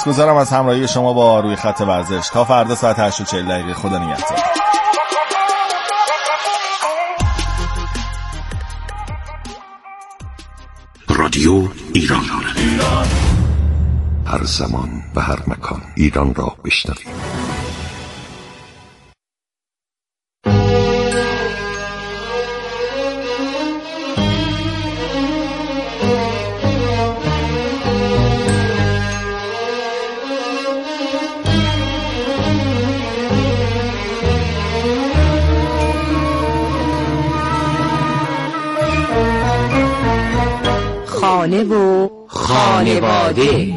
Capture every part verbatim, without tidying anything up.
سپاسگزارم از همراهی شما با روی خط ورزش. تا فردا ساعت هشت و چهل دقیقه. خدا نگهدار. رادیو ایران، هر زمان و هر مکان ایران را بشنوید. خانه و خانواده.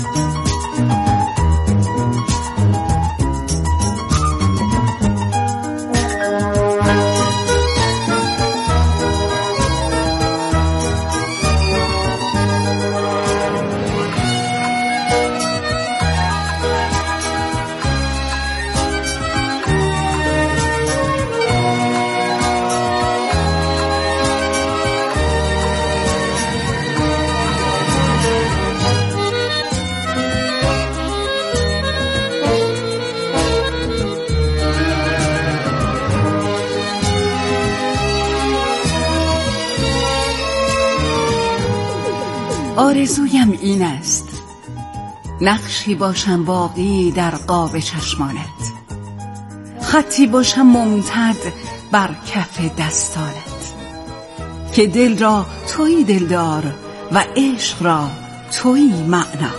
آرزویم این است نقشی باشم باقی در قاب چشمانت، خطی باشم ممتد بر کف دستانت، که دل را تویی دلدار و عشق را تویی معنا.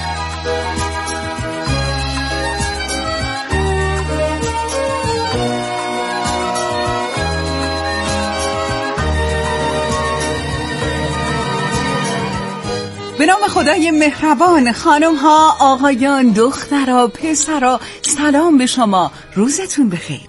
به نام خدای مهربان، خانم ها، آقایان، دخترها، پسرها، سلام به شما، روزتون بخیر.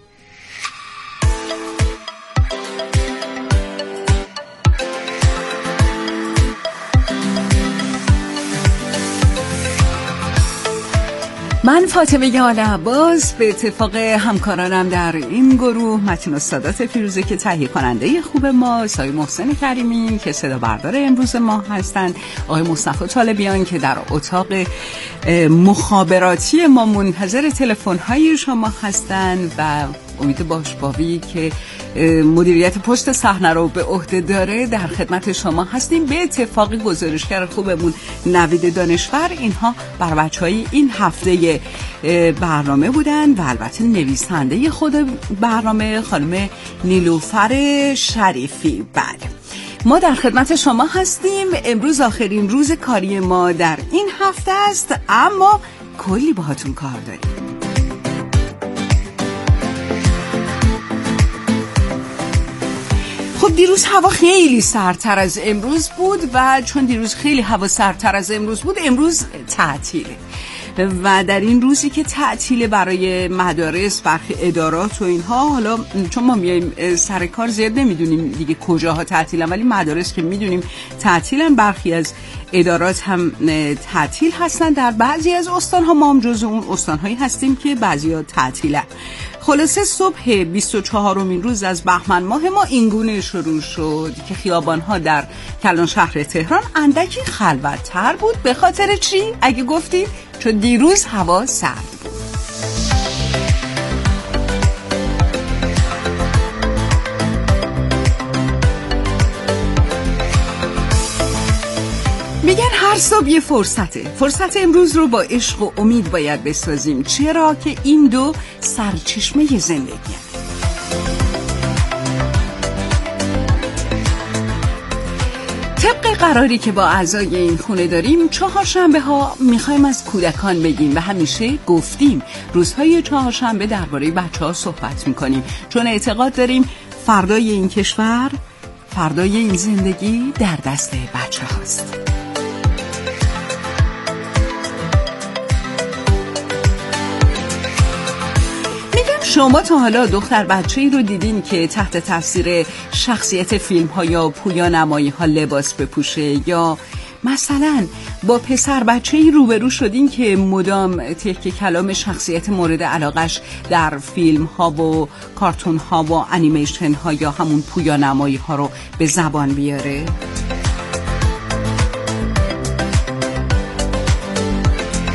من فاطمه آل عباس به اتفاق همکارانم در این گروه، متین السادات فیروزه که تهیه کننده خوب ما، سایه محسن کریمی که صدا بردار امروز ما هستند، آقای مصطفی طالبیان که در اتاق مخابراتی ما منتظر تلفن‌های شما هستند و امید باشباوی که مدیریت پشت صحنه رو به عهده داره در خدمت شما هستیم. به اتفاق گزارشگر خوبمون نوید دانشور، اینها بر بچهای این هفته برنامه بودن و البته نویسنده خود برنامه خانم نیلوفر شریفی. بله، ما در خدمت شما هستیم. امروز آخرین روز کاری ما در این هفته است، اما کلی باهاتون کار داریم. خب دیروز هوا خیلی سردتر از امروز بود و چون دیروز خیلی هوا سردتر از امروز بود، امروز تعطیله و در این روزی که تعطیله برای مدارس، برخی ادارات و اینها، حالا چون ما میایم سر کار زیاد نمیدونیم دیگه کجاها تعطیلن، ولی مدارس که میدونیم تعطیلن، برخی از ادارات هم تعطیل هستن. در بعضی از استانها ما هم جزو اون استانهایی هستیم که بعضیا تعطیلن. خلاصه صبح بیست و چهارمین روز از بهمن ماه ما اینگونه شروع شد که خیابان‌ها در کلان شهر تهران اندکی خلوت‌تر بود. به خاطر چی؟ اگه گفتید چون دیروز هوا سرد بود. میگن هر صبح یه فرصته. فرصت امروز رو با عشق و امید باید بسازیم، چرا که این دو سرچشمه زندگی هست. طبق قراری که با اعضای این خونه داریم، چهارشنبه ها میخوایم از کودکان بگیم و همیشه گفتیم روزهای چهارشنبه درباره بچه ها صحبت میکنیم، چون اعتقاد داریم فردای این کشور، فردای این زندگی در دست بچه هاست. شما تا حالا دختر بچه‌ای رو دیدین که تحت تاثیر شخصیت فیلم ها یا پویا نمایی ها لباس بپوشه، یا مثلا با پسر بچه‌ای روبرو شدین که مدام تک کلام شخصیت مورد علاقش در فیلم ها و کارتون ها و انیمیشن ها یا همون پویا نمایی ها رو به زبان بیاره؟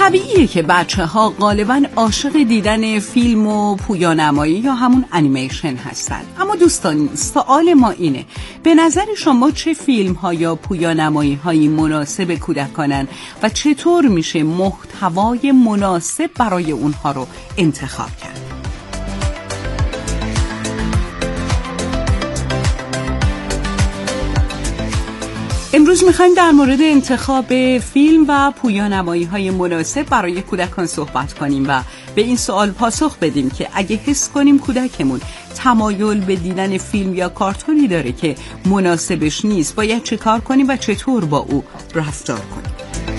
طبیعیه که بچه ها غالباً عاشق دیدن فیلم و پویانمایی یا همون انیمیشن هستن. اما دوستان، سوال ما اینه: به نظر شما چه فیلم ها یا پویانمایی هایی مناسب کودکانن و چطور میشه محتوای مناسب برای اونها رو انتخاب کرد؟ امروز میخوایم در مورد انتخاب فیلم و پویانمایی های مناسب برای کودکان صحبت کنیم و به این سوال پاسخ بدیم که اگه حس کنیم کودکمون تمایل به دیدن فیلم یا کارتونی داره که مناسبش نیست، باید چه کار کنیم و چطور با او رفتار کنیم.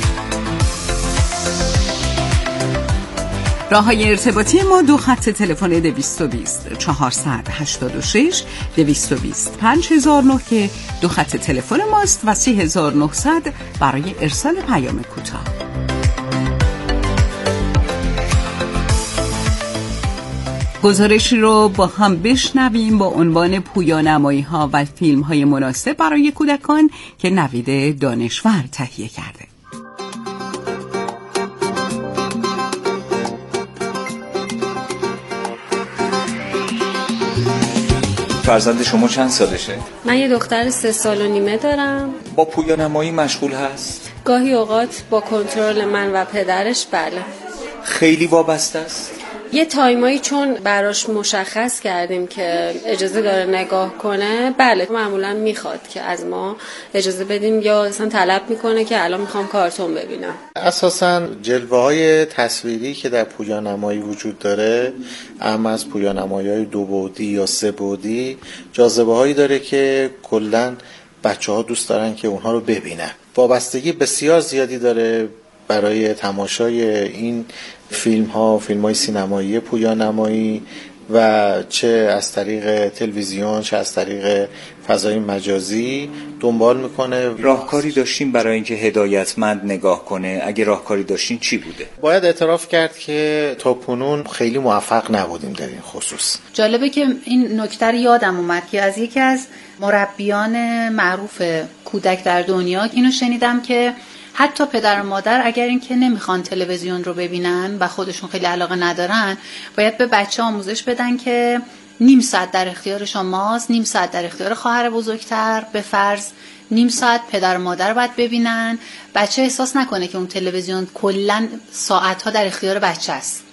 راه های ارتباطی ما: دو خط تلفن دویست و بیست چهارصد و هشتاد و شش دویست و بیست پنج هزار و نه که دو خط تلفن ماست و سه هزار و نهصد برای ارسال پیام کوتاه. گزارشی رو با هم بشنویم با عنوان پویانمایی ها و فیلم های مناسب برای کودکان که نوید دانشور تهیه کرده. فرزند شما چند سالشه؟ من یه دختر سه سال و نیمه دارم. با پویانمایی مشغول هست؟ گاهی اوقات با کنترل من و پدرش. بله. خیلی وابسته است؟ یه تایمایی چون براش مشخص کردیم که اجازه داره نگاه کنه، بله معمولا میخواد که از ما اجازه بدیم یا اصلا طلب میکنه که الان میخوام کارتون ببینم. اساساً جلوه های تصویری که در پویانمایی وجود داره، اما از پویانمایی های دو بعدی یا سه بعدی، جاذبه هایی داره که کلاً بچه ها دوست دارن که اونها رو ببینن. وابستگی بسیار زیادی داره برای تماشای این فیلم ها، فیلم های سینمایی پویانمایی، و چه از طریق تلویزیون چه از طریق فضای مجازی دنبال میکنه. راهکاری داشتیم برای اینکه هدایتمند نگاه کنه؟ اگه راهکاری داشتین چی بوده؟ باید اعتراف کرد که تا کنون خیلی موفق نبودیم در این خصوص. جالبه که این نکته رو یادم اومد که از یکی از مربیان معروف کودک در دنیا اینو شنیدم که حتی پدر و مادر اگر اینکه نمیخوان تلویزیون رو ببینن و خودشون خیلی علاقه ندارن، باید به بچه آموزش بدن که نیم ساعت در اختیار شماست، نیم ساعت در اختیار خواهر بزرگتر، به فرض نیم ساعت پدر و مادر باید ببینن. بچه احساس نکنه که اون تلویزیون کلاً ساعتها در اختیار بچه است.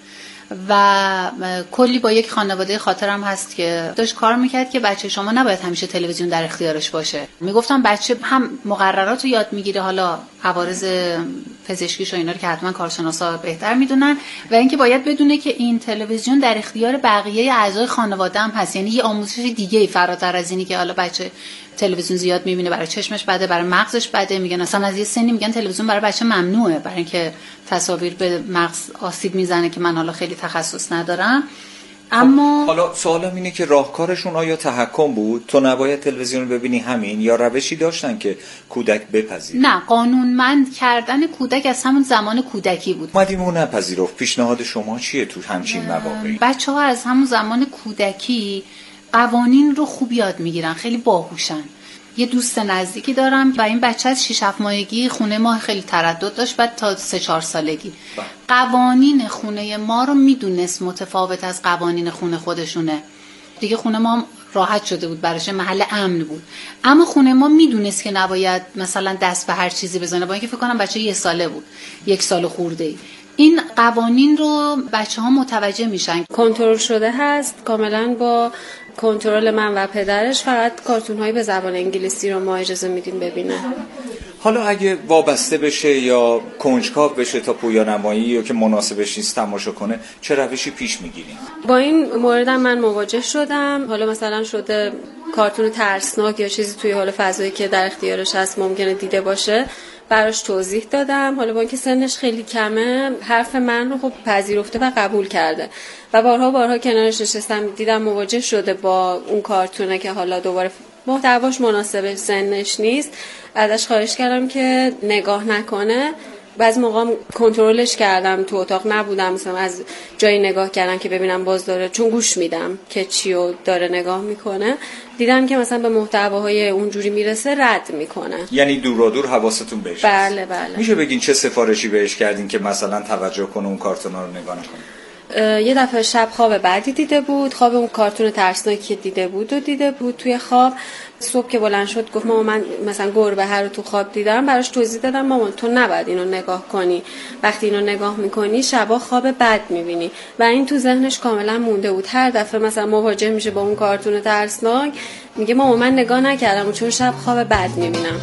و کلی با یک خانواده خاطرم هست که داشت کار میکرد که بچه شما نباید همیشه تلویزیون در اختیارش باشه. میگفتم بچه هم مقررات رو یاد میگیره، حالا عوارض پزشکیش و اینا رو که حتما کارشناسا بهتر میدونن، و اینکه باید بدونه که این تلویزیون در اختیار بقیه اعضای خانواده هم هست. یعنی یه آموزش دیگه ای فراتر از اینی که حالا بچه تلویزیون زیاد میبینه برای چشمش بده، برای مغزش بده. میگن اصلا از یه سنی میگن تلویزیون برای بچه ممنوعه، برای اینکه تصاویر به مغز آسیب میزنه، که من حالا خیلی تخصص ندارم. اما حالا سوالم اینه که راهکارشون آیا تحکم بود، تو نباید تلویزیون ببینی همین، یا روشی داشتن که کودک بپذیره؟ نه، قانونمند کردن کودک از همون زمان کودکی بود. مدیم اون نپذیرفت. پیشنهاد شما چیه تو همچین مواقعی؟ بچه ها از همون زمان کودکی قوانین رو خوب یاد میگیرن، خیلی باهوشن. یه دوست نزدیکی دارم و این بچه از شش هفت ماهگی خونه ما خیلی تردد داشت، بعد تا سه چهار سالگی با. قوانین خونه ما رو میدونست متفاوت از قوانین خونه خودشونه. دیگه خونه ما راحت شده بود براش، محل امن بود. اما خونه ما میدونست که نباید مثلا دست به هر چیزی بزنه، با اینکه فکر کنم بچه یه ساله بود، یک سال خورده ای. این قوانین رو بچه ها متوجه میشن. کنترل شده هست کاملا با کنترل من و پدرش. فقط کارتون هایی به زبان انگلیسی رو ما اجازه میدیم ببینه. حالا اگه وابسته بشه یا کنجکاو بشه تا پویانمایی یا که مناسبش نیست تماشا کنه، چه روشی پیش میگیریم؟ با این موردم من مواجه شدم. حالا مثلا شده کارتون ترسناک یا چیزی توی حال فضایی که در اختیارش هست ممکنه دیده باشه، براش توضیح دادم. حالا با اینکه سنش خیلی کمه، حرف من رو خب پذیرفته و قبول کرده و بارها بارها کنارش نشستم، دیدم مواجه شده با اون کارتونه که حالا دوباره محتواش مناسب سنش نیست. ازش خواهش کردم که نگاه نکنه. بعضی موقع کنترلش کردم، تو اتاق نبودم، مثلا از جایی نگاه کردم که ببینم باز داره، چون گوش میدم که چیو داره نگاه میکنه، دیدم که مثلا به محتواهای اونجوری میرسه رد میکنه. یعنی دورا دور حواستون بهش. بله بله. میشه بگین چه سفارشی بهش کردین که مثلا توجه کنه اون کارتونا رو نگاه نکنه؟ یه دفعه شب خواب بعدی دیده بود، خواب اون کارتون ترسناکی که دیده بود و دیده بود توی خواب. صبح که بلند شد گفت مامان من مثلا گربه هر رو تو خواب دیدم. براش توضیح دادم مامان تو نباید اینو نگاه کنی، وقتی اینو نگاه میکنی شبا خواب بد میبینی. و این تو ذهنش کاملا مونده بود. هر دفعه مثلا مواجه میشه با اون کارتون ترسناک میگه مامان من نگاه نکردم چون شب خواب بد میبینم.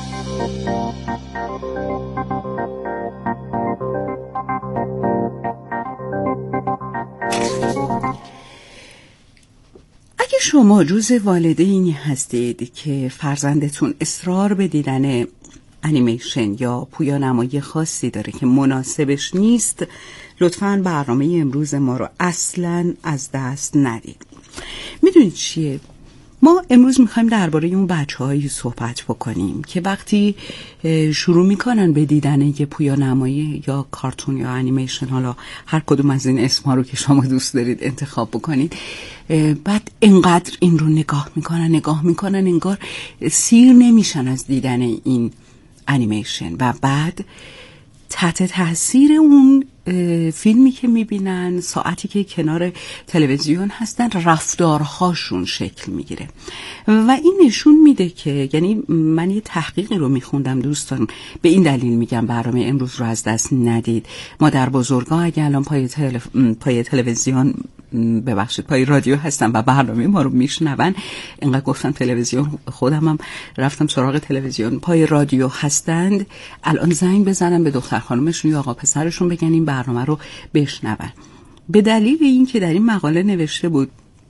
اگه شما جز والدینی هستید که فرزندتون اصرار به دیدن انیمیشن یا پویانمایی خاصی داره که مناسبش نیست، لطفاً برنامه امروز ما رو اصلاً از دست ندید. میدونید چیه؟ ما امروز میخوایم درباره اون بچه‌هایی صحبت بکنیم که وقتی شروع میکنن به دیدن یه پویانمایی یا کارتون یا انیمیشن، حالا هر کدوم از این اسم‌ها رو که شما دوست دارید انتخاب بکنید، بعد انقدر این رو نگاه میکنن نگاه میکنن انگار سیر نمیشن از دیدن این انیمیشن و بعد تحت تاثیر اون فیلمی که میبینن، ساعتی که کنار تلویزیون هستن، رفتارهاشون شکل میگیره و این نشون میده که، یعنی من یه تحقیقی رو میخوندم دوستان، به این دلیل میگم برنامه امروز رو از دست ندید. ما در بزرگا اگه الان پای, تلف... پای تلویزیون ببخشید پای رادیو هستن و برنامه ما رو میشنون، اینقدر گفتم تلویزیون، خودم هم رفتم سراغ تلویزیون، پای رادیو هستند، الان زنگ بزنن به دختر خانومشون یا آقا پسرشون بگن این برنامه رو بشنون. به دلیل این که در این مقاله نوشته بود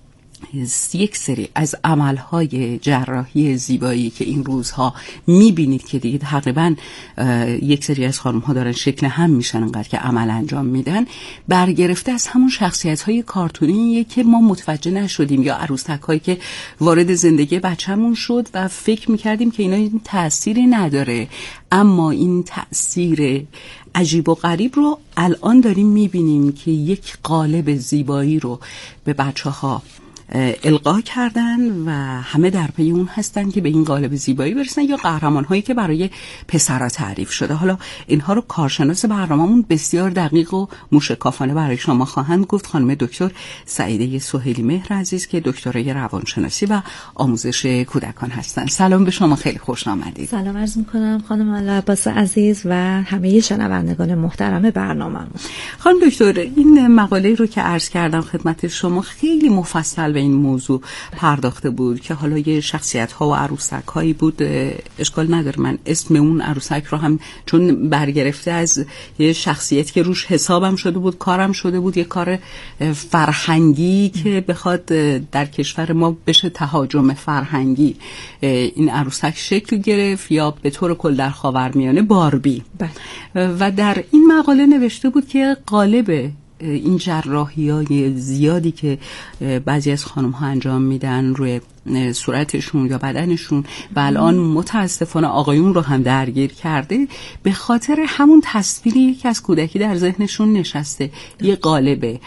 یک سری از عملهای جراحی زیبایی که این روزها میبینید که دیگه تقریبا یک سری از خانم‌ها دارن شکل هم میشن انقدر که عمل انجام میدن، برگرفته از همون شخصیت‌های کارتونیه که ما متوجه نشدیم یا عروسک‌هایی که وارد زندگی بچه‌مون شد و فکر میکردیم که اینا این تأثیری نداره، اما این تأثیر عجیب و غریب رو الان داریم میبینیم که یک قالب زیبایی رو به بچه‌ها القا کردن و همه در پی اون هستن که به این قالب زیبایی برسن، یا قهرمان هایی که برای پسرها تعریف شده. حالا اینها رو کارشناس برنامه‌مون بسیار دقیق و موشکافانه برای شما خواهند گفت. خانم دکتر سعیده سهیلی مهر عزیز که دکترای روانشناسی و آموزش کودکان هستن. سلام به شما، خیلی خوش آمدید. سلام عرض می‌کنم خانم عباس عزیز و همه شنوندگان محترم برنامه‌مون. خانم دکتر، این مقاله رو که عرض کردم خدمت شما خیلی مفصل به این موضوع پرداخته بود که حالا یه شخصیت ها و عروسک هایی بود، اشکال نداره من اسم اون عروسک رو هم چون برگرفته از یه شخصیت که روش حسابم شده بود، کارم شده بود، یه کار فرهنگی که بخواد در کشور ما بشه تهاجم فرهنگی، این عروسک شکل گرفت، یا به طور کل در خاورمیانه باربی. و در این مقاله نوشته بود که غالب این جراحی‌های زیادی که بعضی از خانم‌ها انجام میدن روی صورتشون یا بدنشون و الان متاسفانه آقایون رو هم درگیر کرده، به خاطر همون تصویری که از کودکی در ذهنشون نشسته، یه قالب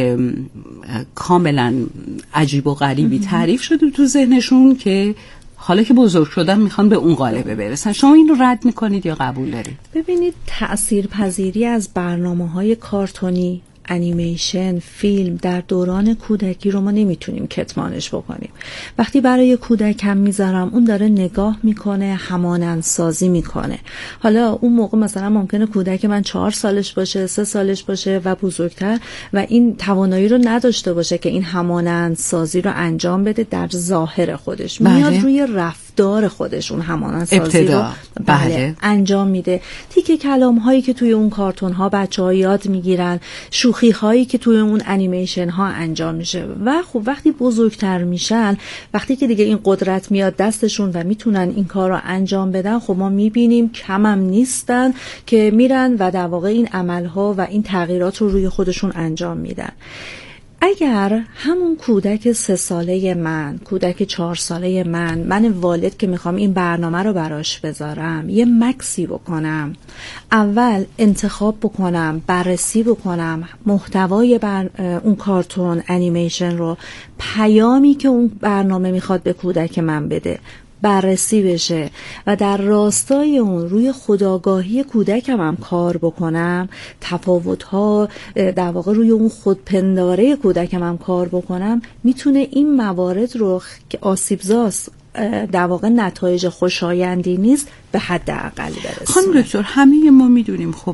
کاملا عجیب و غریبی تعریف شده تو ذهنشون که حالا که بزرگ شدن میخوان به اون قالبه برسن. شما این رو رد میکنید یا قبول دارید؟ ببینید، تأثیرپذیری از برنامه‌های کارتونی، انیمیشن، فیلم در دوران کودکی رو ما نمیتونیم کتمانش بکنیم. وقتی برای کودک هم میذارم، اون داره نگاه میکنه، همانندسازی میکنه. حالا اون موقع مثلا ممکنه کودک من چهار سالش باشه، سه سالش باشه و بزرگتر و این توانایی رو نداشته باشه که این همانندسازی رو انجام بده در ظاهر خودش. بله. میاد روی رفتار خودش اون همانندسازی رو بله. بله. انجام میده. تیکه کلام هایی که توی اون کارتون ها بچه‌ها یاد میگیرن، شوخی هایی که توی اون انیمیشن ها انجام میشه و خب وقتی بزرگتر میشن، وقتی که دیگه این قدرت میاد دستشون و میتونن این کار رو انجام بدن، خب ما میبینیم کمم نیستن که میرن و در واقع این عمل ها و این تغییرات رو روی خودشون انجام میدن. اگر همون کودک سه ساله من، کودک چهار ساله من، من والد که میخوام این برنامه رو براش بذارم، یه مکسی بکنم، اول انتخاب بکنم، بررسی بکنم محتوای بر اون کارتون انیمیشن رو، پیامی که اون برنامه میخواد به کودک من بده بررسی بشه و در راستای اون روی خودآگاهی کودکم هم کار بکنم، تفاوت‌ها در واقع روی اون خودپنداره کودکم هم کار بکنم، میتونه این موارد رو که آسیبزاست در واقع نتایج خوشایندی نیست به حد اقل برسونه. خانم دکتر، همه ما میدونیم خب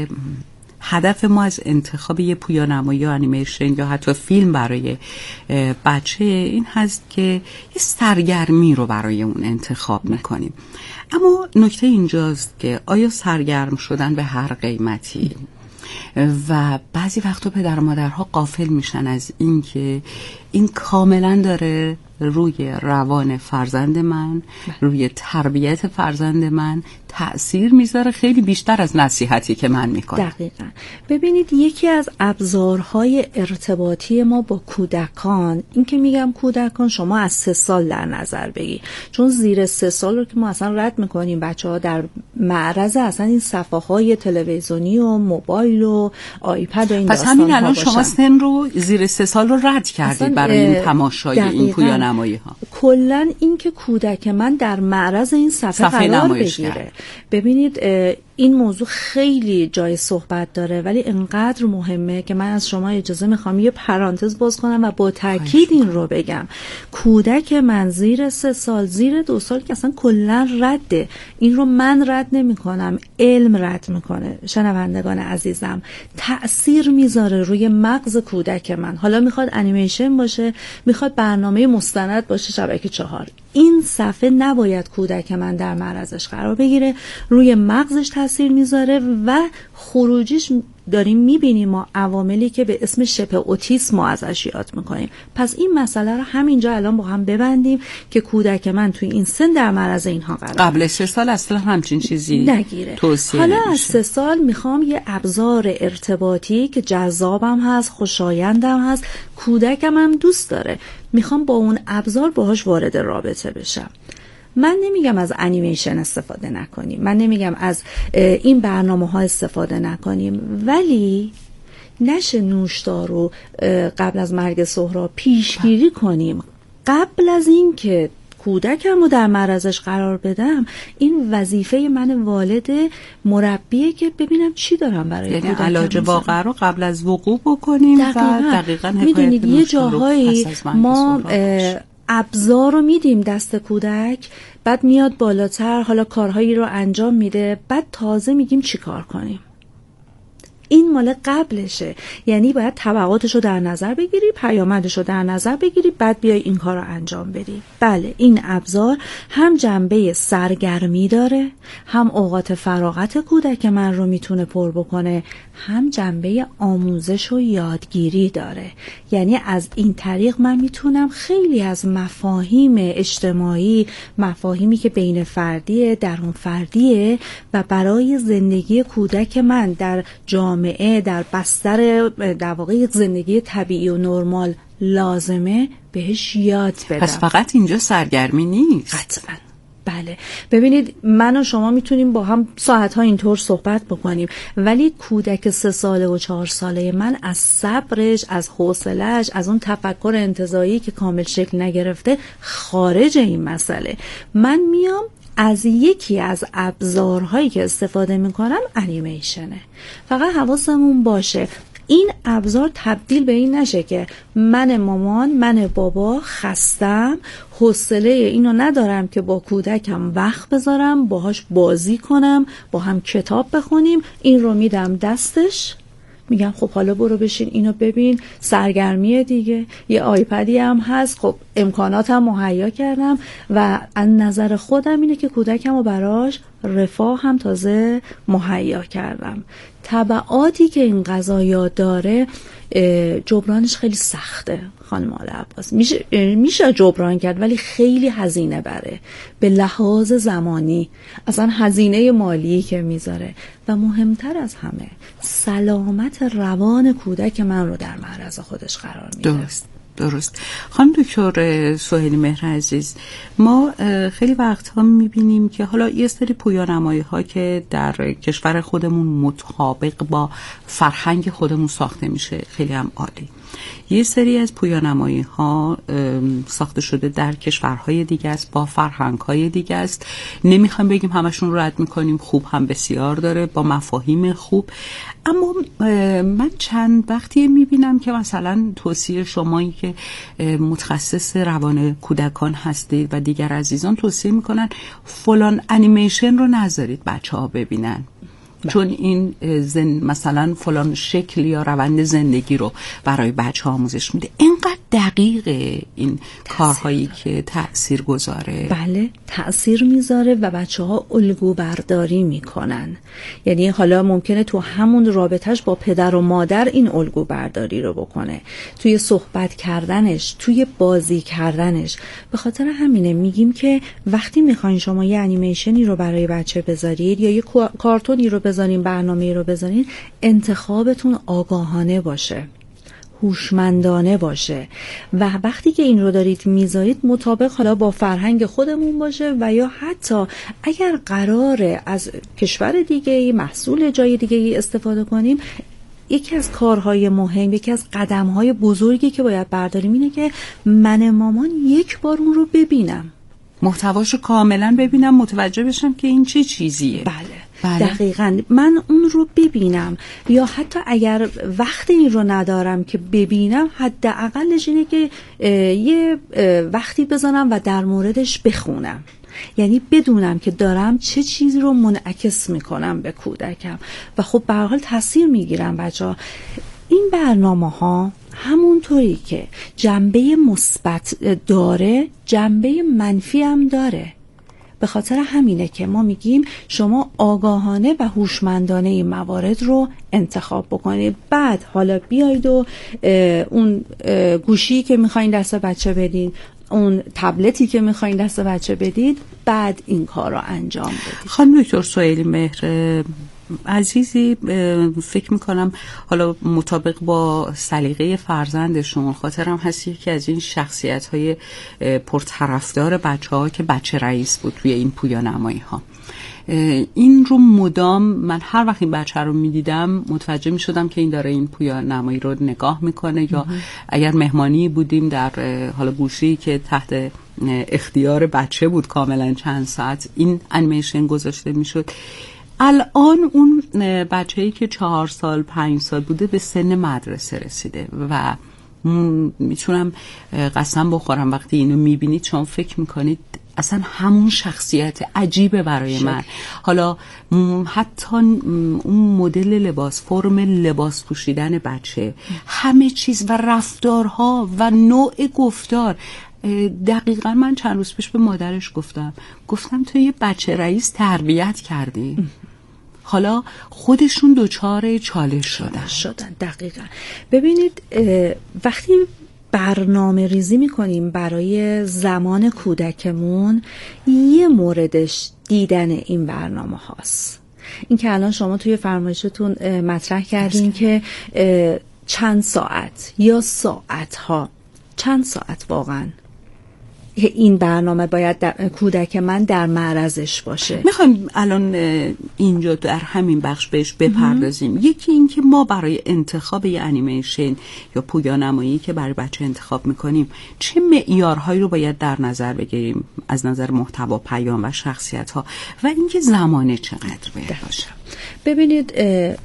هدف ما از انتخاب یه پویانمایی یا انیمیشن یا حتی فیلم برای بچه این هست که یه سرگرمی رو برای اون انتخاب میکنیم. اما نکته اینجاست که آیا سرگرم شدن به هر قیمتی و بعضی وقتا پدر و مادرها غافل میشن از این که این کاملا داره روی روان فرزند من، روی تربیت فرزند من تأثیر میذاره، خیلی بیشتر از نصیحتی که من میکنم. دقیقاً. ببینید یکی از ابزارهای ارتباطی ما با کودکان، این که میگم کودکان شما از سه سال در نظر بگی، چون زیر سه سال رو که ما اصلا رد میکنیم، بچه ها در معرض اصلا این صفحه های تلویزیونی و موبایل و آیپد و این پس همین الان شما سن رو زیر سه سال رو رد کردید برای این تماشای این پویانمایی ها. کلا این که کودک من در معرض این صفحه, صفحه قرار بگیره. ببینید این موضوع خیلی جای صحبت داره ولی انقدر مهمه که من از شما اجازه میخوام یه پرانتز باز کنم و با تاکید این رو بگم. کودک من زیر سه سال، زیر دو سال که اصلا کلا رده، این رو من رد نمی کنم، علم رد میکنه. شنوندگان عزیزم، تأثیر میذاره روی مغز کودک من. حالا میخواد انیمیشن باشه، میخواد برنامه مستند باشه شبکه چهار، این صفحه نباید کودک من در معرضش قرار بگیره، روی مغزش تاثیر میذاره و خروجیش داریم میبینیم ما عواملی که به اسم شبه اوتیسم ما ازش یاد میکنیم. پس این مسئله رو همینجا الان با هم ببندیم که کودک من توی این سن در معرض اینها قرار قبل سه سال اصلا همچین چیزی نگیره. حالا از سه سال میخوام یه ابزار ارتباطی که جذابم هست، خوشایندم هست، کودکم هم دوست داره، میخوام با اون ابزار باهاش وارد رابطه بشم. من نمیگم از انیمیشن استفاده نکنیم، من نمیگم از این برنامه ها استفاده نکنیم، ولی نشه نوشدار رو قبل از مرگ سهراب پیشگیری کنیم. قبل از این که کودکم رو در معرضش قرار بدم، این وظیفه من والد مربیه که ببینم چی دارم برای یعنی کودکم. علاج واقع رو قبل از وقوع بکنیم. دقیقاً. و دقیقاً میدونید یه جاهایی ما ابزار رو میدیم دست کودک، بعد میاد بالاتر، حالا کارهایی رو انجام میده، بعد تازه میگیم چی کار کنیم. این مال قبلشه، یعنی باید تبعاتش رو در نظر بگیری، پیامدش رو در نظر بگیری، بعد بیای این کار رو انجام بدی. بله، این ابزار هم جنبه سرگرمی داره، هم اوقات فراغت کودک من رو میتونه پر بکنه، هم جنبه آموزش و یادگیری داره. یعنی از این طریق من میتونم خیلی از مفاهیم اجتماعی، مفاهیمی که بین فردیه، درون فردیه و برای زندگی کودک من در جامعه، در بستر در واقع یک زندگی طبیعی و نرمال لازمه بهش یاد بدم. پس فقط اینجا سرگرمی نیست. قطعاً. بله، ببینید من و شما میتونیم با هم ساعتها اینطور صحبت بکنیم، ولی کودک سه ساله و چهار ساله من از صبرش، از حوصله‌اش، از اون تفکر انتزاعی که کامل شکل نگرفته خارج این مسئله. من میام از یکی از ابزارهایی که استفاده میکنم انیمیشنه. فقط حواسمون باشه این ابزار تبدیل به این نشه که من مامان، من بابا خستم، حوصله اینو ندارم که با کودکم وقت بذارم، باهاش بازی کنم، با هم کتاب بخونیم، این رو میدم دستش، میگم خب حالا برو بشین اینو ببین، سرگرمیه دیگه، یه آیپدی هم هست، خب امکاناتم مهیا کردم و از نظر خودم اینه که کودکم رو براش رفاه هم تازه مهیا کردم. تبعاتی که این قضایا داره جبرانش خیلی سخته خانم آل عباس. میشه میشه جبران کرد ولی خیلی هزینه بره به لحاظ زمانی، اصلا هزینه مالی که میذاره و مهمتر از همه سلامت روان کودک من رو در معرض خودش قرار میده. درست درست. خانم دکتر سهیلی مهر عزیز، ما خیلی وقتها میبینیم که حالا یه سری پویانمایی ها که در کشور خودمون مطابق با فرهنگ خودمون ساخته میشه خیلی هم عالی. یه سری از پویانمایی ها ساخته شده در کشورهای دیگه است، با فرهنگ‌های دیگه است. نمیخوام بگیم همشون رو رد میکنیم، خوب هم بسیار داره با مفاهیم خوب. اما من چند وقتی میبینم که مثلا توصیه شمایی که متخصص روان کودکان هستید و دیگر عزیزان توصیه میکنن فلان انیمیشن رو نذارید بچه ها ببینن چون این زن مثلا فلان شکل یا روند زندگی رو برای بچه ها آموزش میده. اینقدر دقیقه این کارهایی که تأثیر گذاره. بله تأثیر میذاره و بچه ها الگو برداری میکنن. یعنی حالا ممکنه تو همون رابطش با پدر و مادر این الگو برداری رو بکنه، توی صحبت کردنش، توی بازی کردنش. به خاطر همینه میگیم که وقتی میخواین شما یه انیمیشنی رو برای بچه بذارید یا یه کارتونی رو بذارین، برنامه‌ای رو بذارین، انتخابتون آگاهانه باشه، هوشمندانه باشه و وقتی که این رو دارید میذارید مطابق حالا با فرهنگ خودمون باشه و یا حتی اگر قراره از کشور دیگه محصول جای دیگه استفاده کنیم، یکی از کارهای مهم، یکی از قدمهای بزرگی که باید برداریم اینه که من مامان یک بار اون رو ببینم، محتواشو کاملا ببینم، متوجه بشم که این چه چیزیه. بله بله. دقیقاً من اون رو ببینم، یا حتی اگر وقت این رو ندارم که ببینم حداقلش اینه که یه وقتی بزنم و در موردش بخونم، یعنی بدونم که دارم چه چیزی رو منعکس میکنم به کودکم و خب به هر حال تاثیر میگیرم بچه‌ها. این برنامه‌ها همونطوری که جنبه مثبت داره جنبه منفی هم داره. به خاطر همینه که ما میگیم شما آگاهانه و هوشمندانه این موارد رو انتخاب بکنید. بعد حالا بیاید و اون گوشی که میخواین دست بچه بدین، اون تبلتی که میخواین دست بچه بدید، بعد این کار رو انجام بدید. خانم دکتر سهیلی مهر عزیزی، فکر میکنم حالا مطابق با سلیقه فرزندشون خاطرم هست که از این شخصیت های پرطرفدار بچه ها که بچه رئیس بود توی این پویانمایی ها. این رو مدام من هر وقت این بچه رو میدیدم متوجه میشدم که این داره این پویانمایی رو نگاه میکنه. یا اگر مهمانی بودیم در حالا گوشی که تحت اختیار بچه بود کاملا چند ساعت این انیمیشن گذاشته میشد. الان اون بچه‌ای که چهار سال پنج سال بوده به سن مدرسه رسیده و میتونم قسم بخورم وقتی اینو میبینید چون فکر میکنید اصلا همون شخصیت عجیبه برای من. حالا حتی اون مدل لباس، فرم لباس پوشیدن بچه، همه چیز و رفتارها و نوع گفتار. دقیقا من چند روز پیش به مادرش گفتم گفتم تو یه بچه رئیس تربیت کردی. حالا خودشون دوچار چالش شدن شدن دقیقا. ببینید وقتی برنامه ریزی میکنیم برای زمان کودکمون، یه موردش دیدن این برنامه هاست. این که الان شما توی فرمایشتون مطرح کردین که چند ساعت یا ساعت ها، چند ساعت واقعا این برنامه باید در کودک من در معرضش باشه. میخوایم الان اینجا در همین بخش بهش بپردازیم. یکی این که ما برای انتخاب یه انیمیشن یا پویانمایی که برای بچه انتخاب میکنیم چه معیارهایی رو باید در نظر بگیریم از نظر محتوا، پیام و شخصیت ها، و اینکه زمانه چقدر باید باشه. ببینید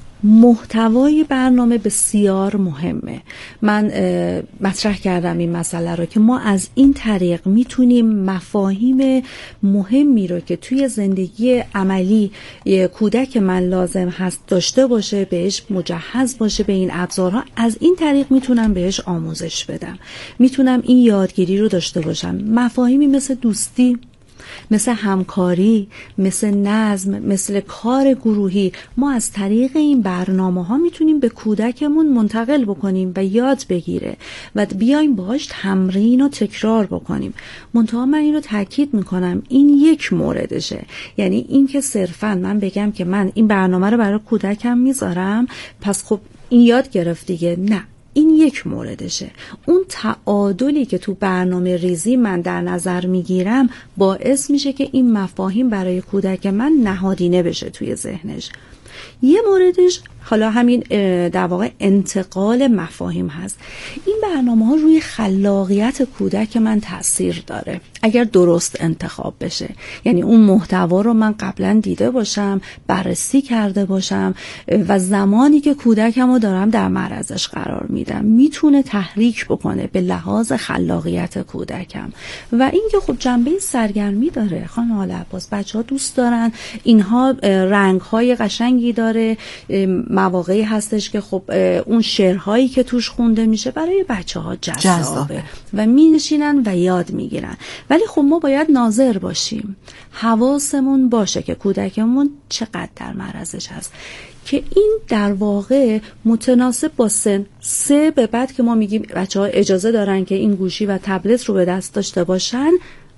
محتوای برنامه بسیار مهمه. من مطرح کردم این مسئله رو که ما از این طریق میتونیم مفاهیم مهمی رو که توی زندگی عملی کودک من لازم هست داشته باشه، بهش مجهز باشه به این ابزارها، از این طریق میتونم بهش آموزش بدم، میتونم این یادگیری رو داشته باشم. مفاهیمی مثل دوستی، مثل همکاری، مثل نظم، مثل کار گروهی. ما از طریق این برنامه ها میتونیم به کودکمون منتقل بکنیم و یاد بگیره و بیایم باهاش تمرین و تکرار بکنیم. منتها من این رو تاکید میکنم این یک موردشه، یعنی این که صرفا من بگم که من این برنامه رو برای کودکم میذارم پس خب این یاد گرفت دیگه، نه، این یک موردشه. اون تعادلی که تو برنامه ریزی من در نظر میگیرم باعث میشه که این مفاهیم برای کودک من نهادینه بشه توی ذهنش. یه موردش حالا همین در واقع انتقال مفاهیم هست. این برنامه ها روی خلاقیت کودک من تاثیر داره اگر درست انتخاب بشه. یعنی اون محتوا رو من قبلا دیده باشم، بررسی کرده باشم و زمانی که کودکم رو دارم در معرضش قرار میدم میتونه تحریک بکنه به لحاظ خلاقیت کودکم. و این که خب جنبه سرگرمی داره. خانم آل عباس بچه ها دوست دارن، اینها رنگ های قشنگی داره، مواقعی هستش که خب اون شعرهایی که توش خونده میشه برای بچه ها جذابه, جذابه. و می نشینن و یاد میگیرن. ولی خب ما باید ناظر باشیم، حواسمون باشه که کودکمون چقدر در معرضش هست، که این در واقع متناسب با سن سه به بعد که ما میگیم بچه ها اجازه دارن که این گوشی و تبلت رو به دست داشته باشن،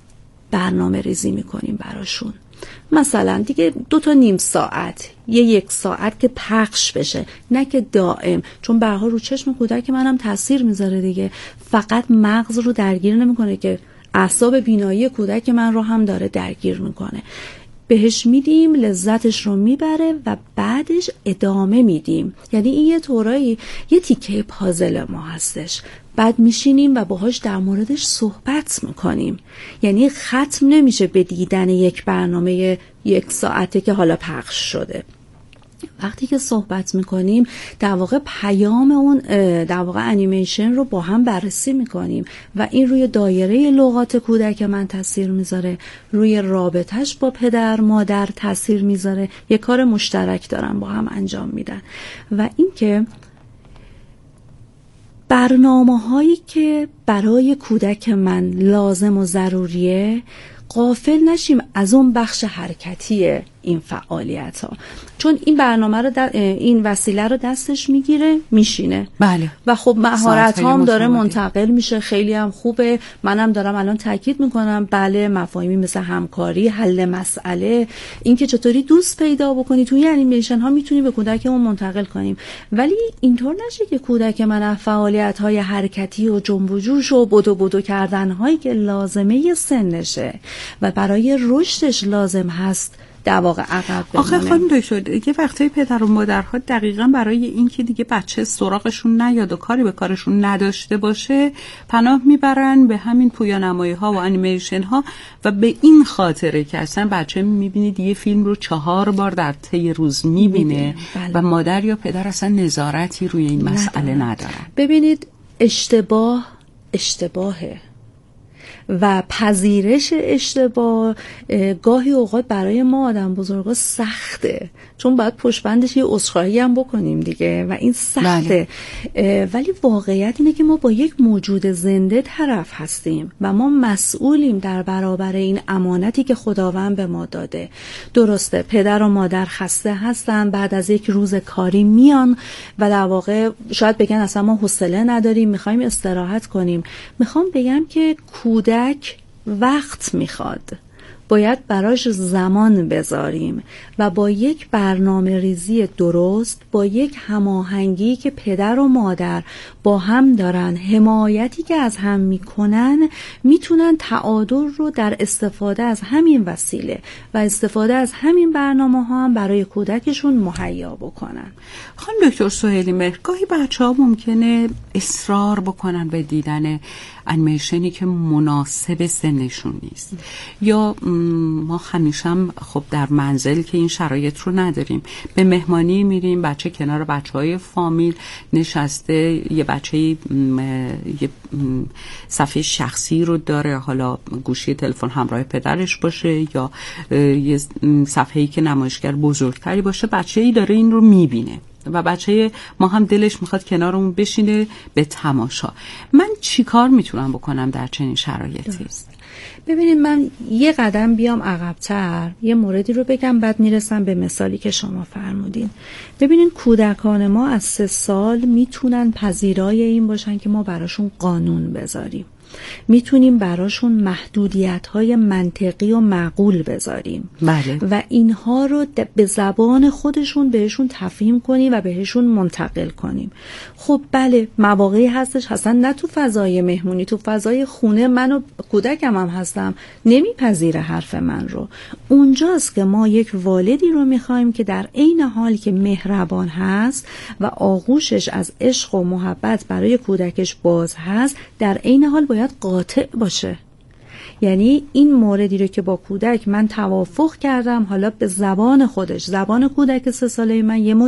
برنامه ریزی میکنیم براشون. مثلا دیگه دو تا نیم ساعت، یه یک ساعت که پخش بشه، نه که دائم، چون به هر حال رو چشم کودک منم تاثیر میذاره دیگه. فقط مغز رو درگیر نمیکنه که اعصاب بینایی کودک من رو هم داره درگیر میکنه. بهش میدیم، لذتش رو میبره و بعدش ادامه میدیم. یعنی این یه طورایی یه تیکه پازل ما هستش، بعد میشینیم و باهاش در موردش صحبت میکنیم. یعنی ختم نمیشه به دیدن یک برنامه یک ساعته که حالا پخش شده. وقتی که صحبت میکنیم در واقع پیام اون در واقع انیمیشن رو با هم بررسی میکنیم و این روی دایره لغات کودک من تاثیر میذاره، روی رابطش با پدر مادر تاثیر میذاره. یه کار مشترک دارن با هم انجام میدن. و این که برنامه هایی که برای کودک من لازم و ضروریه، غافل نشیم از اون بخش حرکتی این فعالیت ها، چون این برنامه رو در این وسیله رو دستش میگیره میشینه. بله. و خب مهارت هم داره منتقل میشه، خیلی هم خوبه. منم دارم الان تاکید میکنم بله، مفاهیمی مثل همکاری، حل مسئله، این که چطوری دوست پیدا بکنی توی انیمیشن ها میتونی به کودکمون منتقل کنیم. ولی اینطور نشه که کودک من فعالیت های حرکتی و جنب و جوش و بدو بدو کردن هایی که لازمه سنشه و برای رشدش لازم هست در واقع عقب بمونه. آخه خانم دکتر یه وقتایی پدر و مادرها دقیقاً برای اینکه دیگه بچه سراغشون نیاد و کاری به کارشون نداشته باشه پناه میبرن به همین پویانمایی ها و انیمیشن ها و به این خاطره که اصلا بچه میبینید یه فیلم رو چهار بار در طی روز میبینه بله. و مادر یا پدر اصلا نظارتی روی این مسئله ندارن. ببینید اشتباه اشتباهه و پذیرش اشتباه گاهی اوقات برای ما آدم بزرگا سخته، چون باید پشت بندش یه عذرخواهی هم بکنیم دیگه و این سخته. بله. ولی واقعیت اینه که ما با یک موجود زنده طرف هستیم و ما مسئولیم در برابر این امانتی که خداوند به ما داده. درسته پدر و مادر خسته هستن، بعد از یک روز کاری میان و در واقع شاید بگن اصلا ما حوصله نداریم، میخوایم استراحت کنیم. میخوام بگم که کودک وقت میخواد، باید براش زمان بذاریم و با یک برنامه ریزی درست، با یک هماهنگی که پدر و مادر با هم دارن، حمایتی که از هم میکنن، میتونن تعادل رو در استفاده از همین وسیله و استفاده از همین برنامه ها هم برای کودکشون مهیا بکنن. خانم دکتر سهیلی مهر، گاهی بچه ها ممکنه اصرار بکنن به دیدن انیمیشنی که مناسب سنشون نیست، یا ما همیشه هم خب در منزل که این شرایط رو نداریم، به مهمانی میریم، بچه کنار بچهای فامیل نشسته، یه بچه یه صفحه شخصی رو داره، حالا گوشی تلفن همراه پدرش باشه یا یه صفحه‌ای که نمایشگر بزرگتری باشه، بچه‌ای داره این رو میبینه. و بچه ما هم دلش میخواد کنارمون بشینه به تماشا. من چی کار میتونم بکنم در چنین شرایطی؟ درست. ببینید من یه قدم بیام عقب‌تر، یه موردی رو بگم، بعد میرسم به مثالی که شما فرمودین. ببینید کودکان ما از سه سال میتونن پذیرای این باشن که ما براشون قانون بذاریم، میتونیم براشون محدودیت‌های منطقی و معقول بذاریم. بله. و اینها رو به زبان خودشون بهشون تفهیم کنیم و بهشون منتقل کنیم. خب بله مواقعی هستش اصلا نه تو فضای مهمونی، تو فضای خونه من و کودکم هم هستم نمیپذیره حرف من رو. اونجاست که ما یک والدی رو میخوایم که در عین حال که مهربان هست و آغوشش از عشق و محبت برای کودکش باز هست، در عین حال باید قاطع باشه. یعنی این موردی رو که با کودک من توافق کردم، حالا به زبان خودش، زبان کودک سه ساله من یه